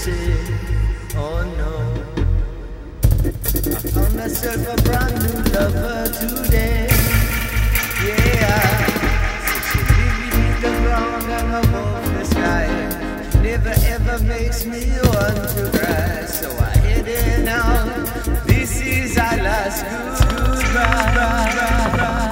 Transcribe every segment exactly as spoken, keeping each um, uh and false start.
say, oh no. I found myself a brand new lover today. Yeah, so she lives beneath the ground and above the sky. Never ever makes me want to cry. So I head in out. This is our last goodbye.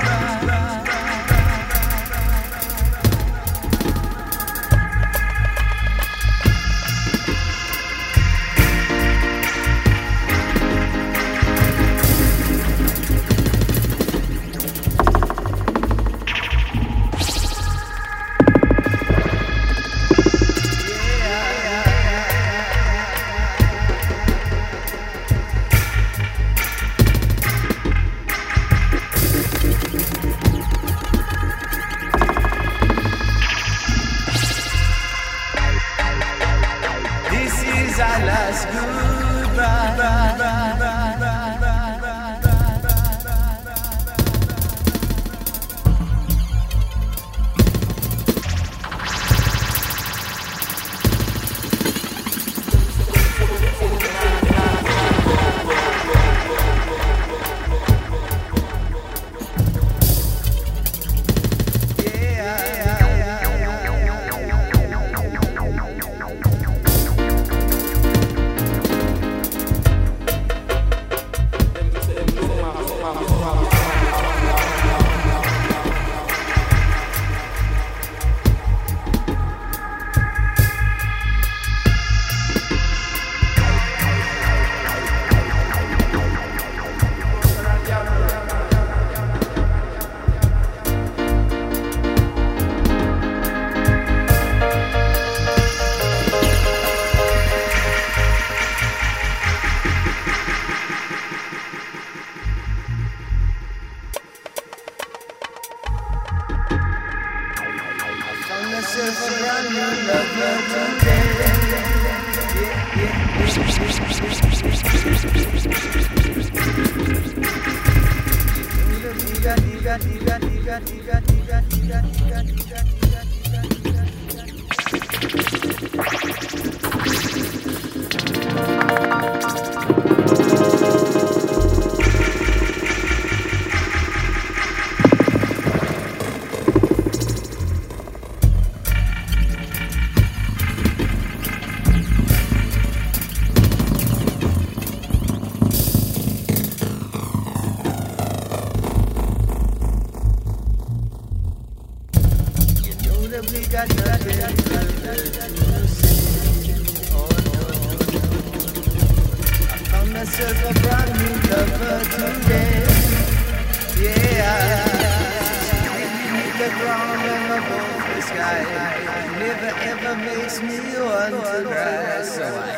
Never ever makes me want to cry, so I